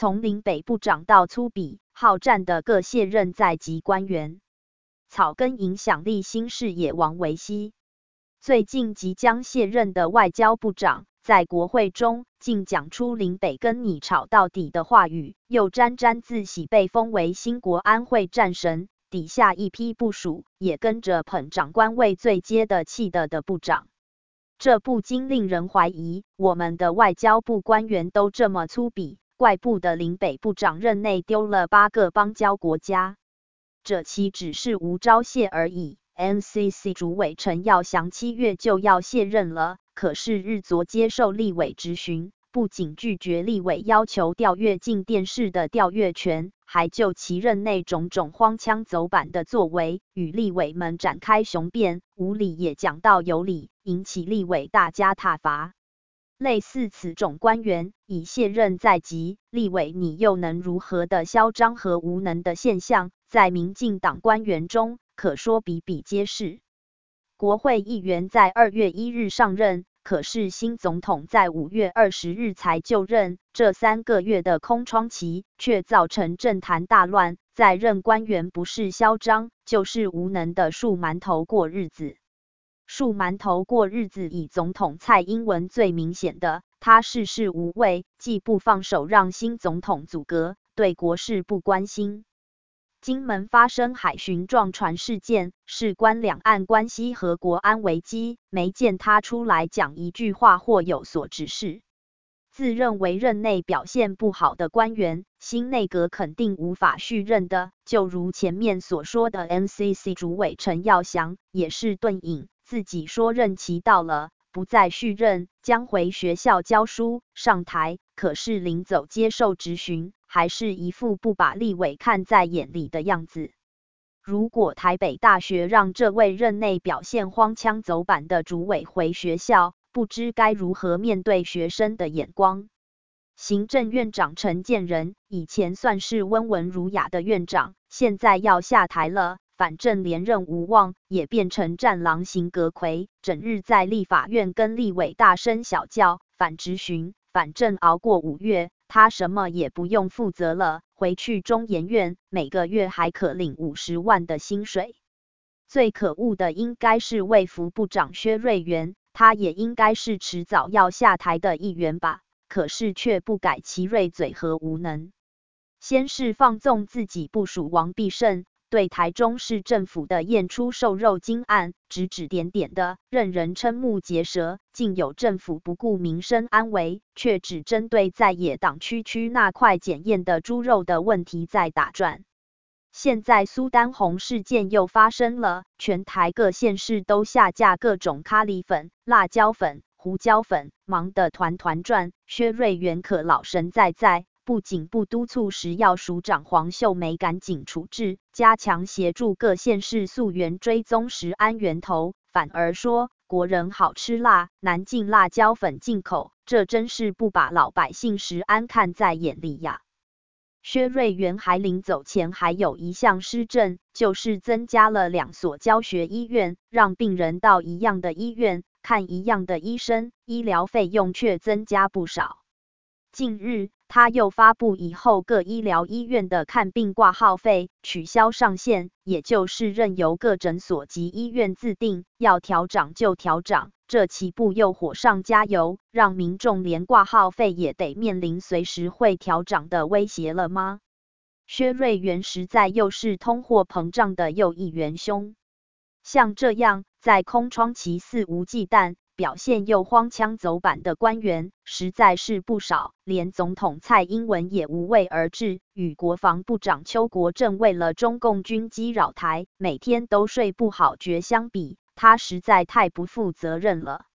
从领北部长到粗鄙好战的各卸任在籍官员，草根影响力新视野王维熙。最近即将卸任的外交部长，在国会中竟讲出领北跟你吵到底的话语，又沾沾自喜被封为新国安会战神，底下一批部属也跟着捧长官位最接地气的部长。这不禁令人怀疑，我们的外交部官员都这么粗鄙，怪不得领北部长任内丢了8个邦交国家，这岂只是无招谢而已。NCC 主委陈耀祥7月就要卸任了，可是日昨接受立委质询，不仅拒绝立委要求调阅进电视的调阅权，还就其任内种种荒腔走板的作为，与立委们展开雄辩，无理也讲到有理，引起立委大家挞伐。类似此种官员已卸任在即，立委你又能如何的嚣张和无能的现象，在民进党官员中可说比比皆是。国会议员在2月1日上任，可是新总统在5月20日才就任，这3个月的空窗期却造成政坛大乱，在任官员不是嚣张，就是无能的数馒头过日子。数馒头过日子以总统蔡英文最明显的，他事事无畏，既不放手让新总统阻隔，对国事不关心。金门发生海巡撞船事件，事关两岸关系和国安危机，没见他出来讲一句话或有所指示。自认为任内表现不好的官员，新内阁肯定无法续任的，就如前面所说的 NCC 主委陈耀祥，也是顿隐，自己说任期到了，不再续任，将回学校教书上台，可是临走接受质询，还是一副不把立委看在眼里的样子。如果台北大学让这位任内表现荒腔走板的主委回学校，不知该如何面对学生的眼光。行政院长陈建仁以前算是温文儒雅的院长，现在要下台了，反正连任无望，也变成战狼型阁揆，整日在立法院跟立委大声小叫，反质询，反正熬过5月，他什么也不用负责了，回去中研院，每个月还可领50万的薪水。最可恶的应该是卫福部长薛瑞元，他也应该是迟早要下台的议员吧，可是却不改其锐嘴和无能。先是放纵自己部属王必胜，对台中市政府的验出瘦肉精案指指点点的，任人瞠目结舌，竟有政府不顾民生安危，却只针对在野党区那块检验的猪肉的问题在打转。现在苏丹红事件又发生了，全台各县市都下架各种咖喱粉、辣椒粉、胡椒粉，忙得团团转。薛瑞元可老神在在，不仅不督促食药署长黄秀梅赶紧处置，加强协助各县市溯源追踪食安源头，反而说国人好吃辣，难进辣椒粉进口，这真是不把老百姓食安看在眼里呀。薛瑞元还临走前还有一项施政，就是增加了2所教学医院，让病人到一样的医院看一样的医生，医疗费用却增加不少。近日，他又发布以后各医疗医院的看病挂号费取消上限，也就是任由各诊所及医院自定，要调涨就调涨，这岂不又火上加油，让民众连挂号费也得面临随时会调涨的威胁了吗？薛瑞元实在又是通货膨胀的又一元凶。像这样在空窗期肆无忌惮，表现又荒腔走板的官员实在是不少，连总统蔡英文也无畏而治，与国防部长邱国正为了中共军机扰台，每天都睡不好觉相比，他实在太不负责任了。